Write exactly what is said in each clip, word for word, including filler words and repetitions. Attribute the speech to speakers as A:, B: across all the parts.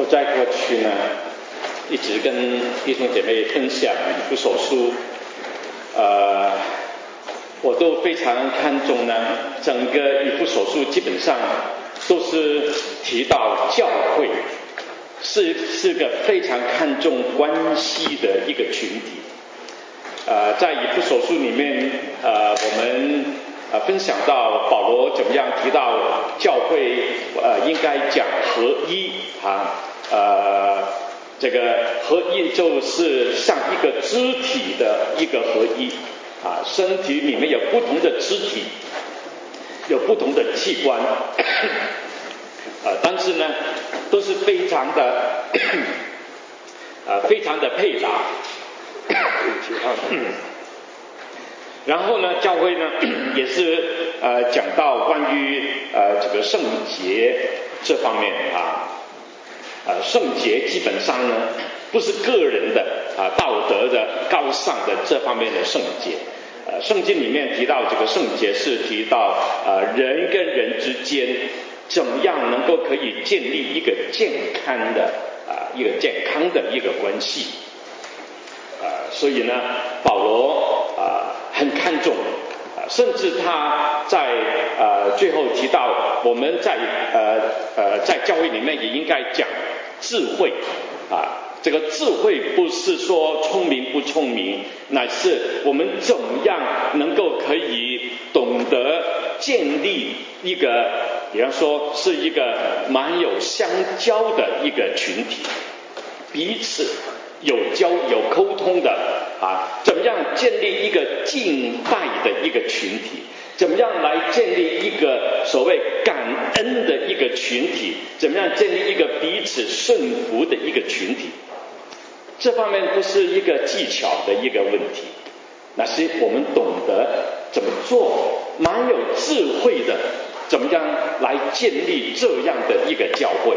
A: 在过去呢，一直跟弟兄姐妹分享以弗所书，呃，我都非常看重呢，整个以弗所书基本上都是提到教会，是是个非常看重关系的一个群体。呃，在以弗所书里面，呃，我们呃分享到保罗怎么样提到教会呃应该讲合一啊，呃，这个合一就是像一个肢体的一个合一啊，身体里面有不同的肢体，有不同的器官，呃，但是呢，都是非常的呃非常的配搭。然后呢，教会呢也是呃讲到关于呃这个圣洁这方面啊，呃圣洁基本上呢不是个人的啊道德的高尚的这方面的圣洁，呃圣经里面提到这个圣洁是提到呃人跟人之间怎么样能够可以建立一个健康的啊、呃、一个健康的一个关系。呃，所以呢，保罗啊、呃、很看重，啊、呃，甚至他在呃最后提到，我们在呃呃在教会里面也应该讲智慧啊，这个智慧不是说聪明不聪明，乃是我们怎么样能够可以懂得建立一个，比方说是一个蛮有相交的一个群体，彼此有交有沟通的啊，怎么样建立一个敬拜的一个群体？怎么样来建立一个所谓感恩的一个群体？怎么样建立一个彼此顺服的一个群体？这方面不是一个技巧的一个问题，那是我们懂得怎么做，蛮有智慧的，怎么样来建立这样的一个教会？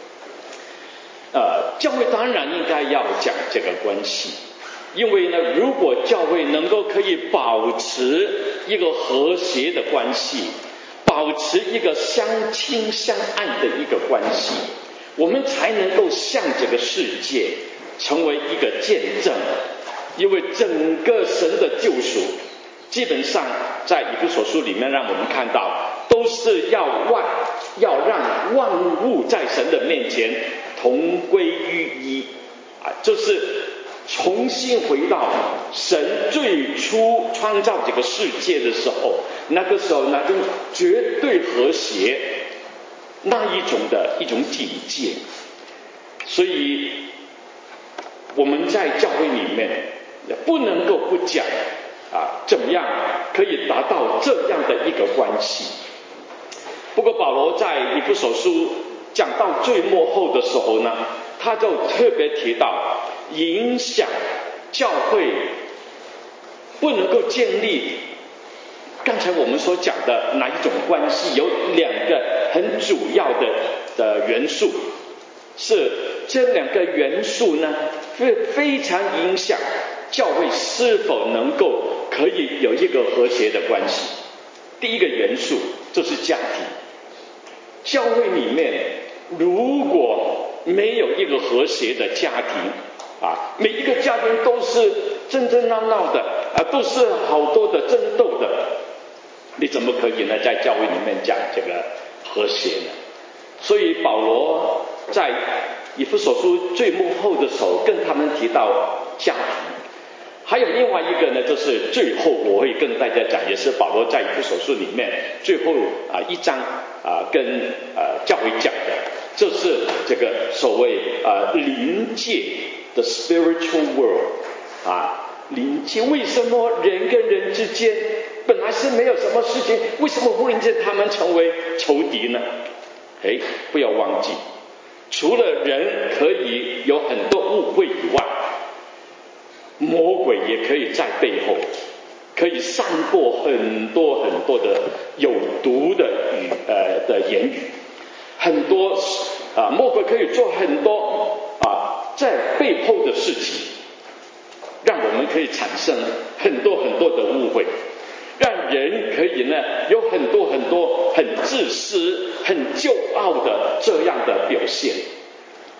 A: 呃，教会当然应该要讲这个关系，因为呢，如果教会能够可以保持一个和谐的关系，保持一个相亲相爱的一个关系，我们才能够向这个世界成为一个见证。因为整个神的救赎，基本上在以弗所书里面让我们看到，都是要万要让万物在神的面前同归于一啊，就是重新回到神最初创造这个世界的时候，那个时候那种绝对和谐那一种的一种境界。所以我们在教会里面也不能够不讲啊，怎么样可以达到这样的一个关系。不过保罗在以弗所书讲到最末后的时候呢，他就特别提到影响教会不能够建立刚才我们所讲的哪一种关系，有两个很主要的的元素，是这两个元素呢非非常影响教会是否能够可以有一个和谐的关系。第一个元素就是家庭，教会里面如果没有一个和谐的家庭啊，每一个家庭都是争争闹闹的啊，都是好多的争斗的，你怎么可以呢在教会里面讲这个和谐呢？所以保罗在以弗所书最末后的时候跟他们提到家庭。还有另外一个呢，就是最后我会跟大家讲，也是保罗在以弗所书里面最后啊一章啊跟呃教会讲的，就是这个所谓啊灵界的 spiritual world 啊，灵界为什么人跟人之间本来是没有什么事情，为什么忽然间他们成为仇敌呢？哎，不要忘记，除了人可以有很多误会以外，魔鬼也可以在背后可以散播很多很多的有毒的语呃的言语，很多啊魔鬼可以做很多啊在背后的事情，让我们可以产生很多很多的误会，让人可以呢有很多很多很自私很骄傲的这样的表现。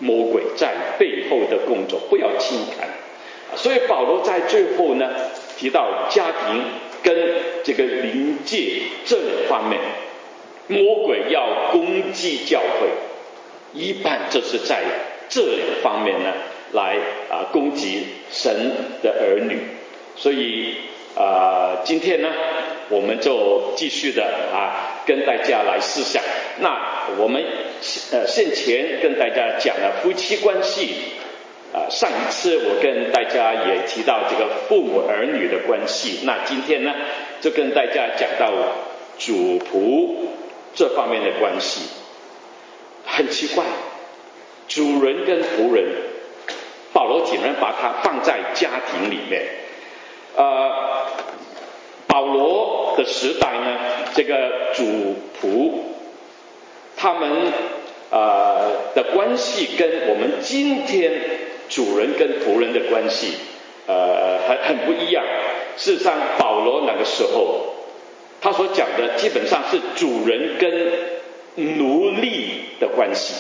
A: 魔鬼在背后的工作，不要轻看。所以保罗在最后呢提到家庭跟这个灵界这两方面，魔鬼要攻击教会，一般就是在这两方面呢来啊攻击神的儿女。所以啊、呃，今天呢我们就继续的啊跟大家来思想。那我们呃先前跟大家讲了夫妻关系啊、呃，上一次我跟大家也提到这个父母儿女的关系。那今天呢就跟大家讲到主仆这方面的关系。很奇怪，主人跟仆人，保罗竟然把它放在家庭里面。呃，保罗的时代呢，这个主仆他们呃的关系跟我们今天主人跟仆人的关系呃很很不一样。事实上保罗那个时候他所讲的基本上是主人跟奴隶的关系。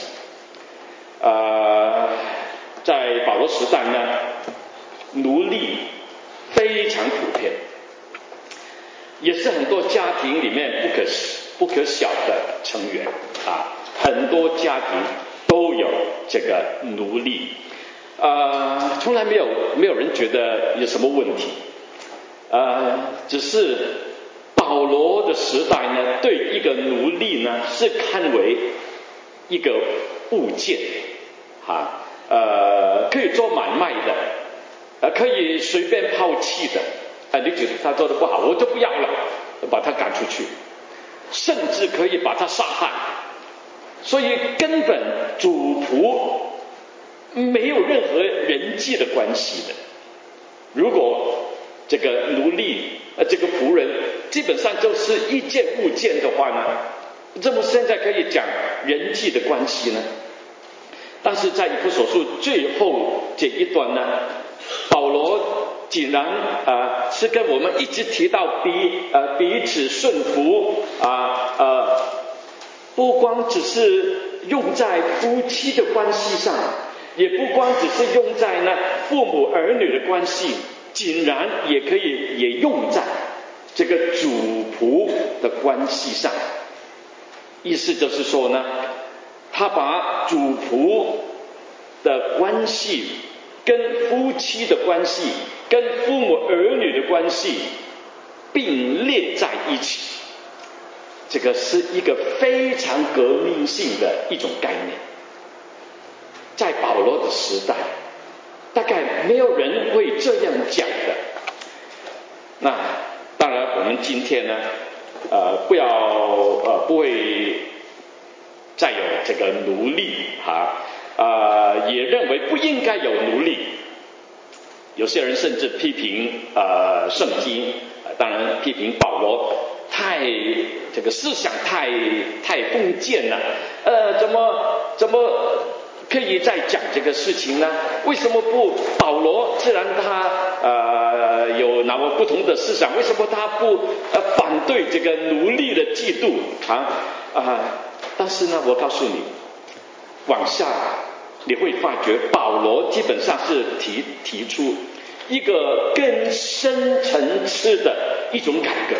A: 呃，在保罗时代呢，奴隶非常普遍，也是很多家庭里面不可不可小的成员啊，很多家庭都有这个奴隶。呃，从来没有没有人觉得有什么问题。呃，只是保罗的时代呢，对一个奴隶呢是看为一个物件啊，呃，可以做买卖的，呃，可以随便抛弃的。啊，你觉得他做的不好，我就不要了，把他赶出去，甚至可以把他杀害。所以根本主仆没有任何人际的关系的。如果这个奴隶呃这个仆人基本上就是一件物件的话呢，这么现在可以讲人际的关系呢？但是在以弗所书最后这一段呢，保罗竟然啊、呃、是跟我们一直提到彼呃彼此顺服啊 呃, 呃不光只是用在夫妻的关系上，也不光只是用在呢父母儿女的关系，竟然也可以也用在这个主仆的关系上。意思就是说呢，他把主仆的关系跟夫妻的关系跟父母儿女的关系并列在一起。这个是一个非常革命性的一种概念，在保罗的时代大概没有人会这样讲的。那当然我们今天呢呃不要呃不会再有这个奴隶啊，呃也认为不应该有奴隶。有些人甚至批评呃圣经，当然批评保罗太这个思想太太封建了，呃怎么怎么可以再讲这个事情呢？为什么不保罗既然他呃有那么不同的思想，为什么他不呃反对这个奴隶的嫉妒啊啊、呃？但是呢，我告诉你，往下你会发觉保罗基本上是提提出一个更深层次的一种改革。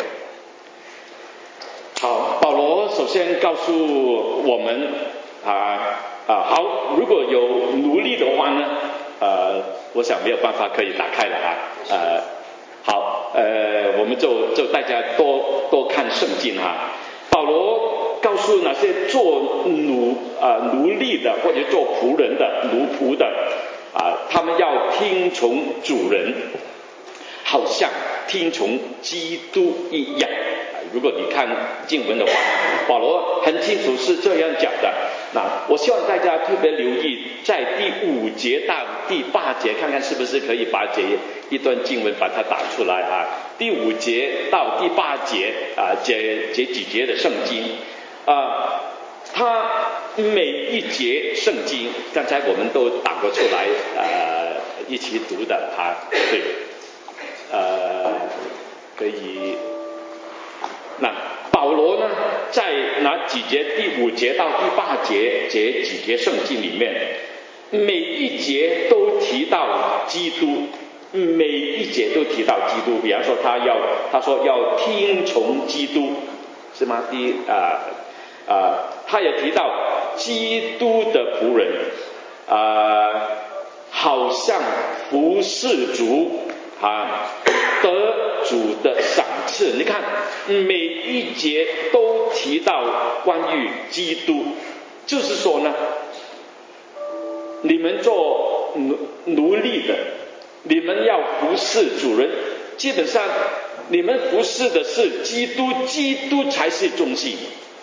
A: 好，保罗首先告诉我们啊啊，好，如果有奴隶的话呢，呃，我想没有办法可以打开了啊，呃，好，呃，我们就就大家多多看圣经哈。保罗告诉那些做奴啊、呃、奴隶的或者做仆人的奴仆的啊、呃，他们要听从主人，好像听从基督一样。如果你看经文的话，保罗很清楚是这样讲的。那我希望大家特别留意，在第五节到第八节，看看是不是可以把这一段经文把它打出来啊。第五节到第八节啊，这这几节的圣经啊，它每一节圣经，刚才我们都打过出来，呃，一起读的啊，对，呃，可以。那保罗呢，在那几节第五节到第八节这几节圣经里面， 每一节都提到基督，每一节都提到基督。比方说他要他说要听从基督，是吗？第一啊啊，他也提到基督的仆人啊，好像服侍主啊，得主的赏赐。你看每一节都提到关于基督，就是说呢，你们做奴奴隶的，你们要服侍主人，基本上你们服侍的是基督，基督才是中心，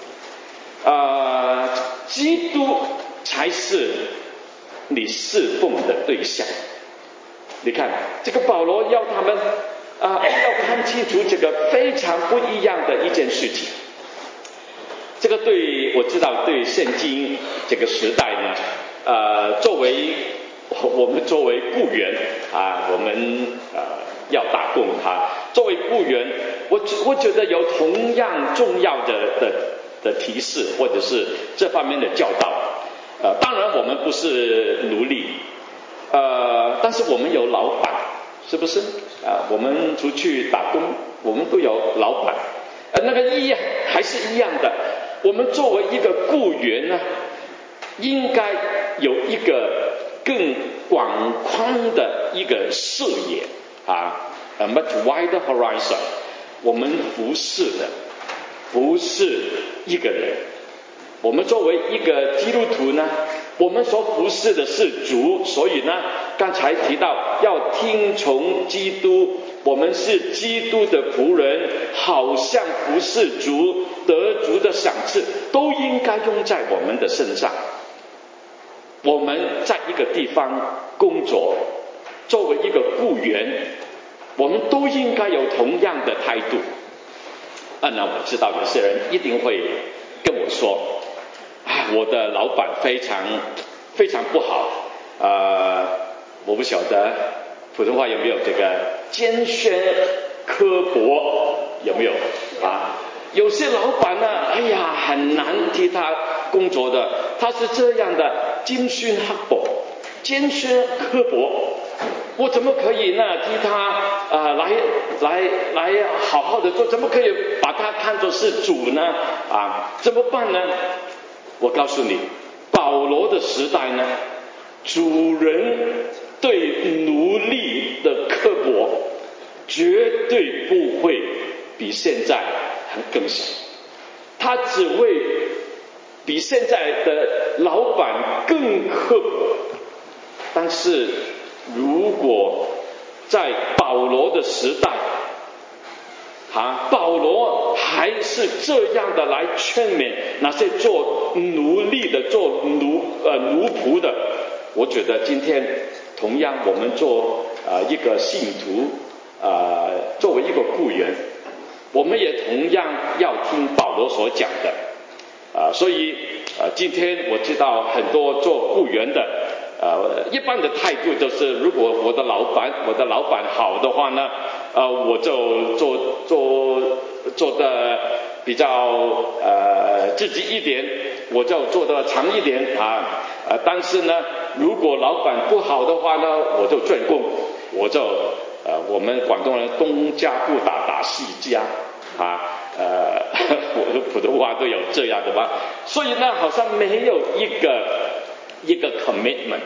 A: 呃，基督才是你侍奉的对象。你看这个保罗要他们啊、呃，要看清楚这个非常不一样的一件事情。这个对我知道，对圣经这个时代呢，呃，作为我们作为雇员啊，我们呃要打工啊，作为雇员，我我觉得有同样重要的的的提示，或者是这方面的教导。呃，当然我们不是奴隶，呃，但是我们有老板，是不是？啊、呃，我们出去打工，我们都有老板，呃，那个意义还是一样的。我们作为一个雇员呢，应该有一个更广宽的一个视野啊 ，a much wider horizon。我们服侍的不是一个人，我们作为一个基督徒呢，我们所服侍的是主，所以呢，刚才提到要听从基督，我们是基督的仆人，好像服侍主，得主的赏赐，都应该用在我们的身上。我们在一个地方工作，作为一个雇员，我们都应该有同样的态度。啊，那我知道有些人一定会跟我说，啊，我的老板非常非常不好，呃，我不晓得普通话有没有这个尖酸刻薄，有没有啊？有些老板呢，哎呀，很难替他工作的，他是这样的尖酸刻薄、尖酸刻薄，我怎么可以呢替他啊、呃、来来来好好的做？怎么可以把他看作是主呢？啊，怎么办呢？我告诉你，保罗的时代呢，主人对奴隶的刻薄绝对不会比现在更少，他只会比现在的老板更刻薄。但是如果在保罗的时代啊，保罗还是这样的来劝勉那些做奴隶的、做奴呃奴仆的，我觉得今天同样我们做呃一个信徒，呃作为一个雇员，我们也同样要听保罗所讲的啊、呃，所以呃今天我知道很多做雇员的呃一般的态度就是，如果我的老板我的老板好的话呢，呃我就做做做的比较呃积极一点，我就做得长一点啊呃但是呢，如果老板不好的话呢，我就转工，我就呃我们广东人东家不打打西家啊，呃我的普通话都有这样的吧，所以呢好像没有一个一个 commitment。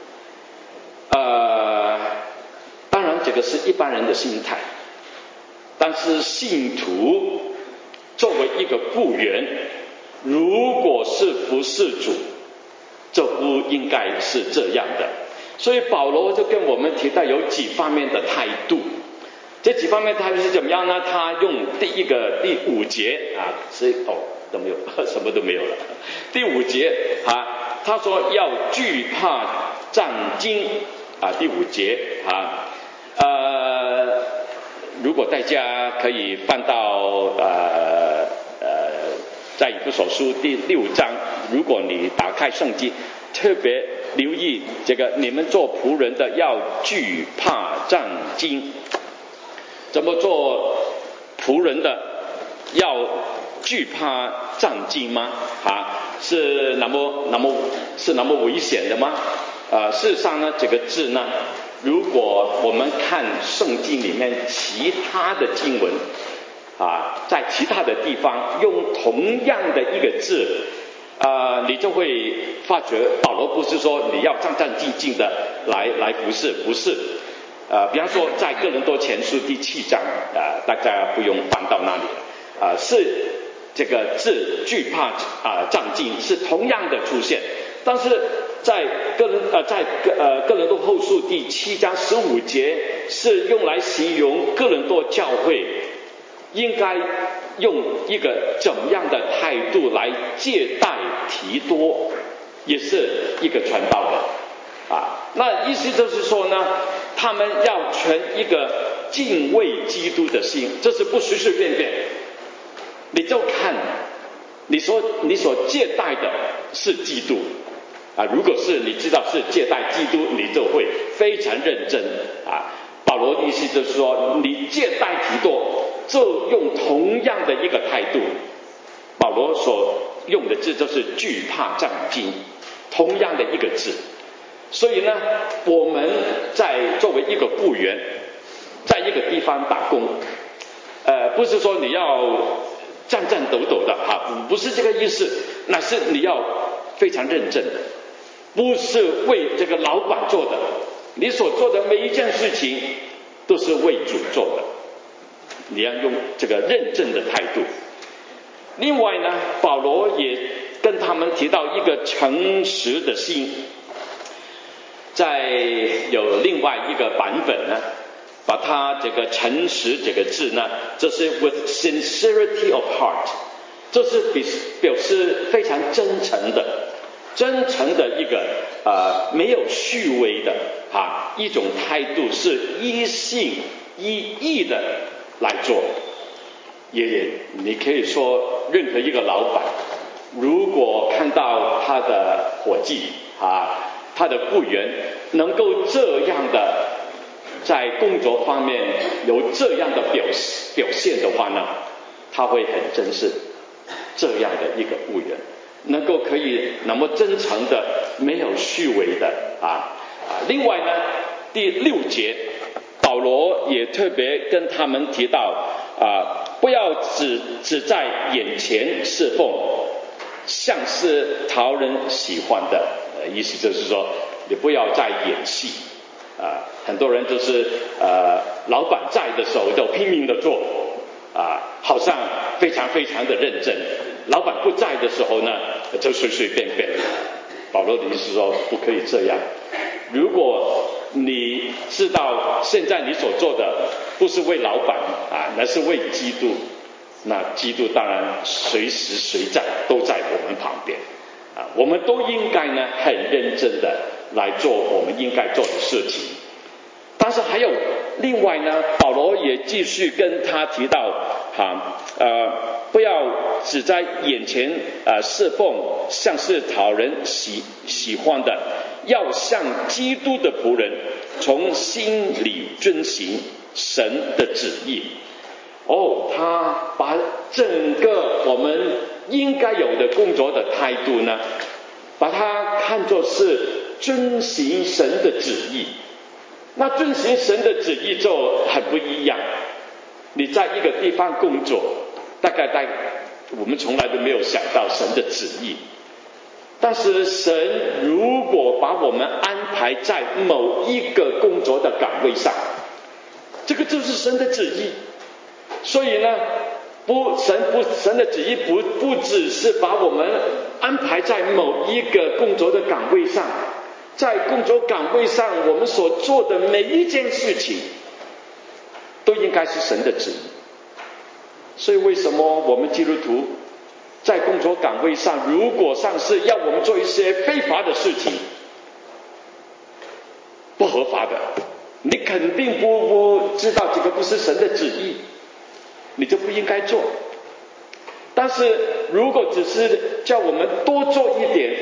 A: 呃当然这个是一般人的心态，但是信徒作为一个雇员，如果是服侍主，这不应该是这样的。所以保罗就跟我们提到有几方面的态度，这几方面态度是怎么样呢？他用第一个第五节啊，是哦都没有，什么都没有了。第五节啊，他说要惧怕战惊啊，第五节啊，呃，如果大家可以翻到呃呃在以弗所书第六章，如果你打开圣经，特别留意这个，你们做仆人的要惧怕战惊。怎么做仆人的要惧怕战惊吗？啊，是那么那么是那么危险的吗？ 呃，事实上呢，这个字呢，如果我们看圣经里面其他的经文啊，在其他的地方用同样的一个字，呃，你就会发觉保罗不是说你要战战兢兢的来来服侍，不是。呃，比方说在哥林多前书第七章，呃，大家不用翻到那里了，呃，是这个字惧怕啊、呃、战兢是同样的出现，但是在哥林呃在呃哥林多后书第七章十五节是用来形容哥林多教会应该用一个怎么样的态度来接待提多，也是一个传道人啊。那意思就是说呢，他们要存一个敬畏基督的心，这是不随随便便。你就看你说你所接待的是基督啊，如果是你知道是接待基督，你就会非常认真啊。保罗的意思就是说，你接待提多就用同样的一个态度。保罗所用的字就是惧怕战兢，同样的一个字。所以呢，我们在作为一个雇员，在一个地方打工，呃，不是说你要战战抖抖的哈，不是这个意思，乃是你要非常认真，不是为这个老板做的，你所做的每一件事情都是为主做的，你要用这个认真的态度。另外呢，保罗也跟他们提到一个诚实的心，在有另外一个版本呢，把它这个诚实这个字呢，这是 with sincerity of heart， 这是表表示非常真诚的，真诚的一个呃没有虚伪的啊一种态度，是一心一意的来做。也你可以说任何一个老板，如果看到他的伙计啊，他的雇员能够这样的在工作方面有这样的表表现的话呢，他会很珍视这样的一个雇员，能够可以那么真诚的，没有虚伪的啊啊。另外呢，第六节保罗也特别跟他们提到啊，不要只只在眼前侍奉，像是讨人喜欢的，呃，意思就是说，你不要再演戏啊。很多人就是呃，老板在的时候就拼命的做啊，好像非常非常的认真；老板不在的时候呢，就随随便便。保罗的意思说，不可以这样。如果你知道现在你所做的不是为老板啊，那是为基督，那基督当然随时随在都在我们旁边啊，我们都应该呢很认真的来做我们应该做的事情。但是还有另外呢，保罗也继续跟他提到哈呃不要只在眼前呃侍奉，像是讨人喜喜欢的，要像基督的仆人，从心里遵行神的旨意。哦，他把整个我们应该有的工作的态度呢，把它看作是遵行神的旨意。那遵行神的旨意就很不一样。你在一个地方工作，大概在我们从来都没有想到神的旨意，但是神如果把我们安排在某一个工作的岗位上，这个就是神的旨意。所以呢，不神不神的旨意不不只是把我们安排在某一个工作的岗位上，在工作岗位上我们所做的每一件事情都应该是神的旨意。所以为什么我们基督徒在工作岗位上，如果上司要我们做一些非法的事情，不合法的，你肯定不不知道这个不是神的旨意，你就不应该做。但是如果只是叫我们多做一点，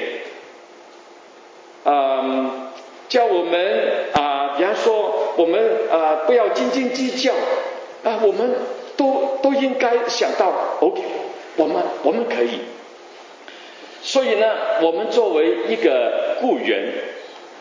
A: 嗯，叫我们啊、呃，比方说我们呃不要斤斤计较啊、呃，我们都都应该想到 OK， 我们我们可以。所以呢，我们作为一个雇员，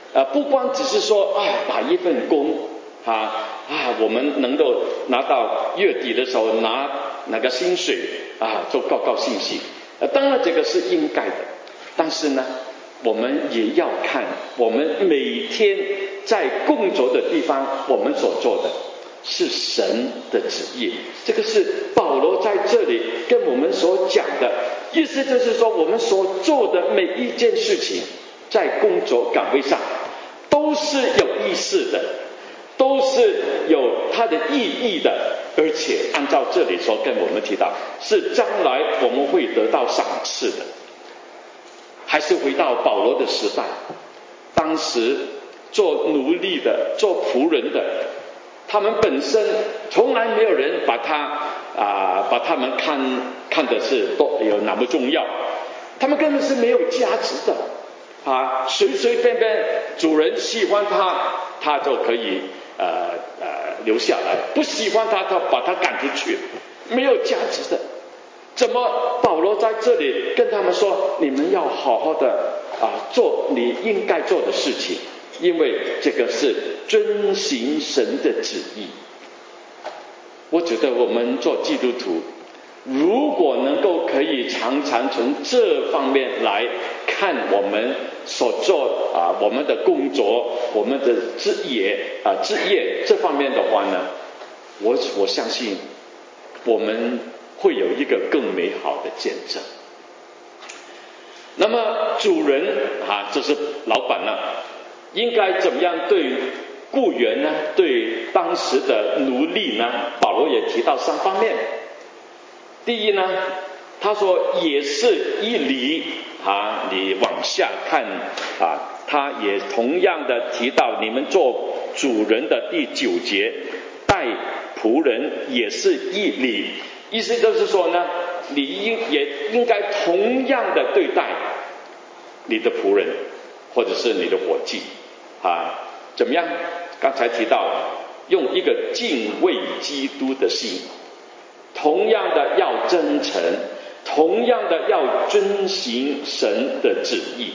A: 呃，不光只是说啊，打一份工啊啊，我们能够拿到月底的时候拿那个薪水啊，就高高兴兴。呃，当然这个是应该的，但是呢，我们也要看我们每天在工作的地方，我们所做的是神的旨意。这个是保罗在这里跟我们所讲的意思，就是说我们所做的每一件事情，在工作岗位上都是有意思的，都是有它的意义的，而且按照这里所跟我们提到，是将来我们会得到赏赐的。还是回到保罗的时代，当时做奴隶的、做仆人的，他们本身从来没有人把他啊、呃，把他们看看的是多有那么重要，他们根本是没有价值的啊，随随便便主人喜欢他，他就可以呃呃留下来；不喜欢他，他把他赶出去，没有价值的。怎么保罗在这里跟他们说，你们要好好的啊做你应该做的事情，因为这个是遵行神的旨意。我觉得我们做基督徒，如果能够可以常常从这方面来看我们所做啊我们的工作、我们的职业啊职业这方面的话呢，我我相信我们会有一个更美好的见证。那么主人啊，这是老板呢、啊，应该怎么样对雇员呢？对当时的奴隶呢？保罗也提到三方面。第一呢，他说也是一理啊，你往下看啊，他也同样的提到你们做主人的第九节，待仆人也是一理。意思就是说呢，你应也应该同样的对待你的仆人或者是你的伙计啊，怎么样？刚才提到用一个敬畏基督的心，同样的要真诚，同样的要遵行神的旨意，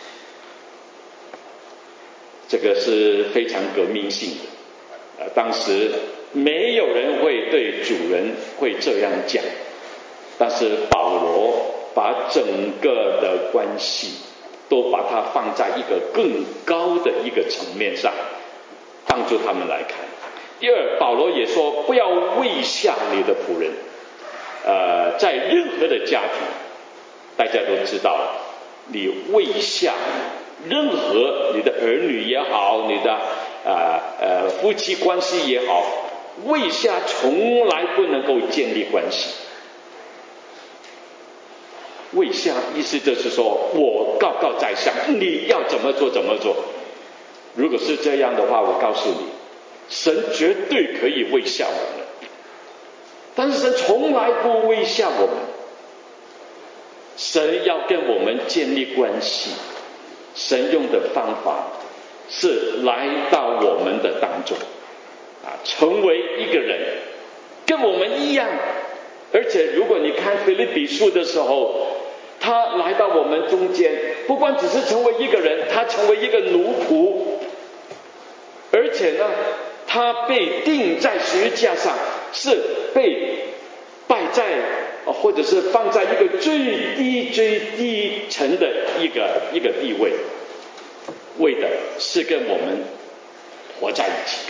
A: 这个是非常革命性的。呃，当时没有人会对主人会这样讲，但是保罗把整个的关系都把它放在一个更高的一个层面上，帮助他们来看。第二，保罗也说不要畏下你的仆人。呃，在任何的家庭，大家都知道，你畏下任何你的儿女也好，你的呃呃夫妻关系也好，畏下从来不能够建立关系。畏下意思就是说我高高在上，你要怎么做怎么做。如果是这样的话，我告诉你，神绝对可以畏下我们，但是神从来不畏下我们。神要跟我们建立关系，神用的方法是来到我们的当中啊，成为一个人跟我们一样。而且如果你看腓立比书的时候，他来到我们中间，不光只是成为一个人，他成为一个奴仆，而且呢，他被钉在十字架上，是被摆在或者是放在一个最低最低层的一个一个地位，为的是跟我们活在一起。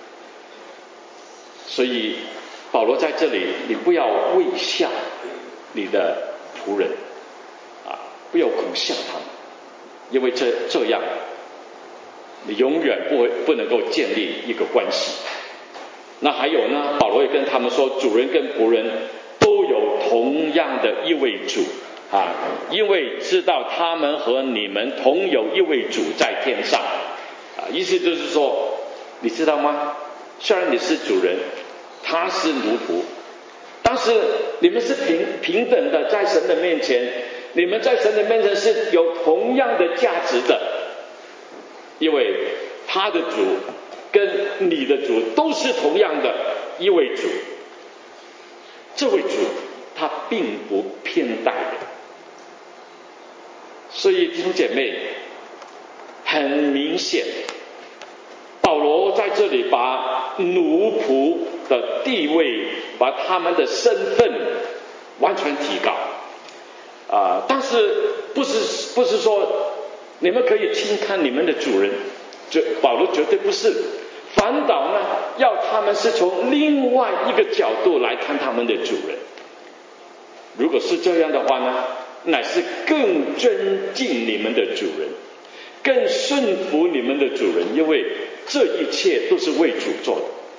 A: 所以保罗在这里，你不要畏下你的仆人啊，不要恐吓他们，因为这这样你永远不会不能够建立一个关系。那还有呢，保罗也跟他们说，主人跟仆人都有同样的一位主啊，因为知道他们和你们同有一位主在天上啊，意思就是说，你知道吗？虽然你是主人，他是奴仆，但是你们是平平等的，在神的面前，你们在神的面前是有同样的价值的，因为他的主跟你的主都是同样的一位主，这位主他并不偏待人。所以弟兄姐妹， 很明显，保罗在这里把奴仆的地位，把他们的身份完全提高啊、呃！但是不是不是说你们可以轻看你们的主人，这保罗绝对不是，反倒呢要他们是从另外一个角度来看他们的主人。如果是这样的话呢，乃是更尊敬你们的主人，更顺服你们的主人，因为这一切都是为主做的。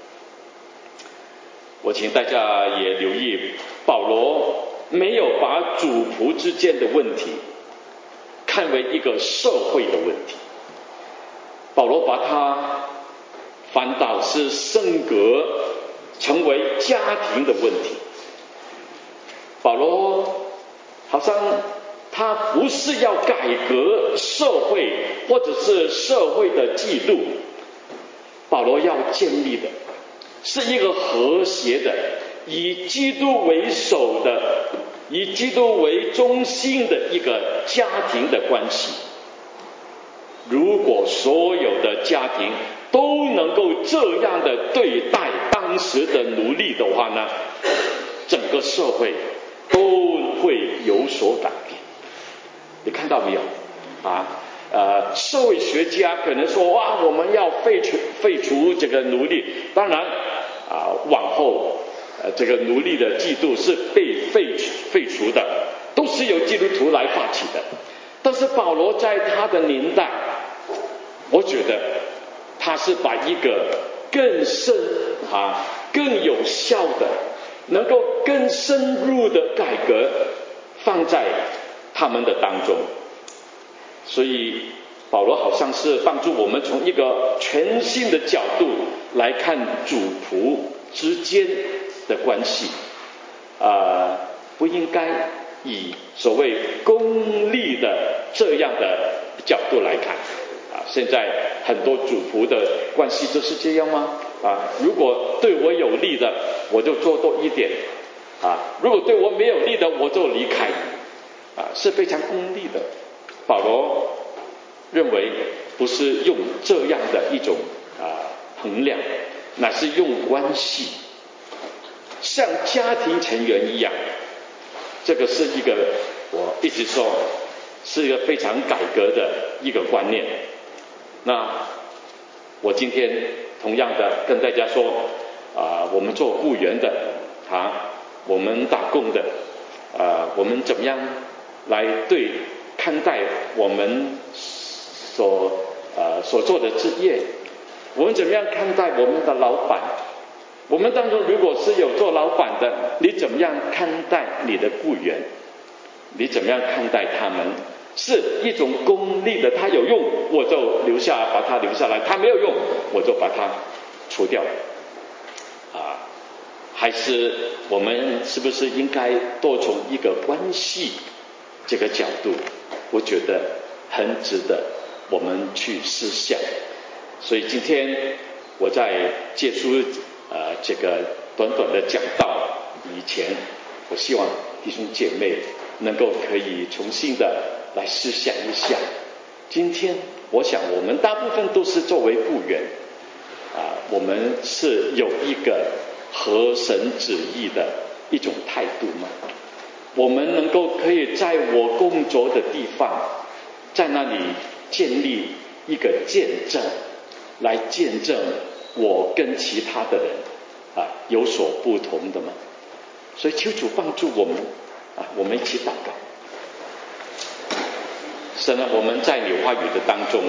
A: 我请大家也留意，保罗没有把主仆之间的问题看为一个社会的问题，保罗把它反倒是升格成为家庭的问题。保罗好像他不是要改革社会或者是社会的制度，保罗要建立的是一个和谐的，以基督为首的，以基督为中心的一个家庭的关系。如果所有的家庭都能够这样的对待当时的奴隶的话呢，整个社会都会有所改变。你看到没有啊？呃，社会学家可能说哇，我们要废除废除这个奴隶，当然啊，往后呃这个奴隶的制度是被废废除的，都是由基督徒来发起的。但是保罗在他的年代，我觉得他是把一个更深啊、更有效的，能够更深入的改革放在他们的当中。所以保罗好像是帮助我们从一个全新的角度来看主仆之间的关系，呃，不应该以所谓功利的这样的角度来看啊。现在很多主仆的关系就是这样吗？啊，如果对我有利的，我就做多一点啊；如果对我没有利的，我就离开啊，是非常功利的。保罗认为不是用这样的一种啊衡量，乃是用关系，像家庭成员一样。这个是一个我一直说是一个非常改革的一个观念。那我今天同样的跟大家说啊，我们做雇员的啊，我们打工的啊，我们怎么样来对看待我们所呃所做的职业？我们怎么样看待我们的老板？我们当中如果是有做老板的，你怎么样看待你的雇员？你怎么样看待他们？是一种功利的，他有用我就留下，把他留下来；他没有用我就把他除掉啊？还是我们是不是应该多从一个关系这个角度，我觉得很值得我们去思想。所以今天我在结束呃这个短短的讲道以前，我希望弟兄姐妹能够可以重新的来思想一下。今天我想我们大部分都是作为雇员啊，我们是有一个合神旨意的一种态度吗？我们能够可以在我工作的地方，在那里建立一个见证，来见证我跟其他的人啊有所不同的吗？所以求主帮助我们啊，我们一起祷告。神啊，我们在你话语的当中，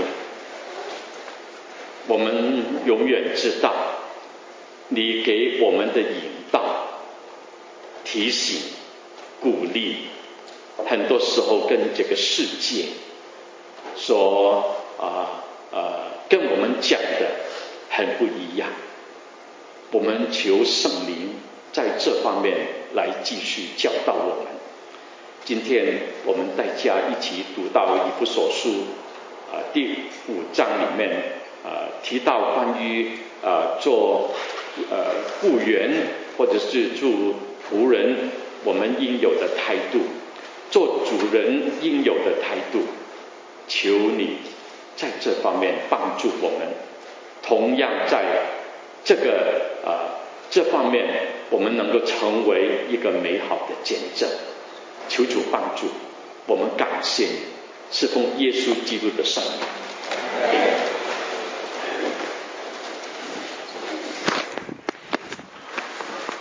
A: 我们永远知道你给我们的引导、提醒、鼓励，很多时候跟这个世界所啊呃跟我们讲的很不一样。我们求圣灵在这方面来继续教导我们。今天我们大家一起读到以弗所书啊、呃、第五章里面啊、呃、提到关于啊、呃、做呃雇员或者是做仆人我们应有的态度，做主人应有的态度。求你在这方面帮助我们，同样在这个呃这方面，我们能够成为一个美好的见证。求主帮助我们，感谢你，是奉耶稣基督的圣名。